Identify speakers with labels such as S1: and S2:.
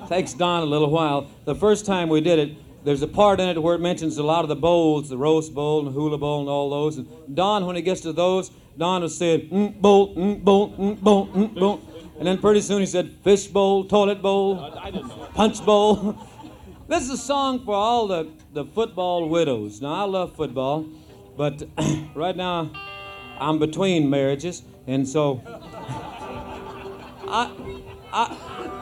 S1: Takes Don a little while. The first time we did it, there's a part in it where it mentions a lot of the bowls, the roast bowl and the hula bowl and all those. And Don, when he gets to those, Don was saying, bowl, bowl, bowl, bowl. And then pretty soon he said, fish bowl, toilet bowl, punch bowl. This is a song for all the football widows. Now, I love football, but right now I'm between marriages, and so I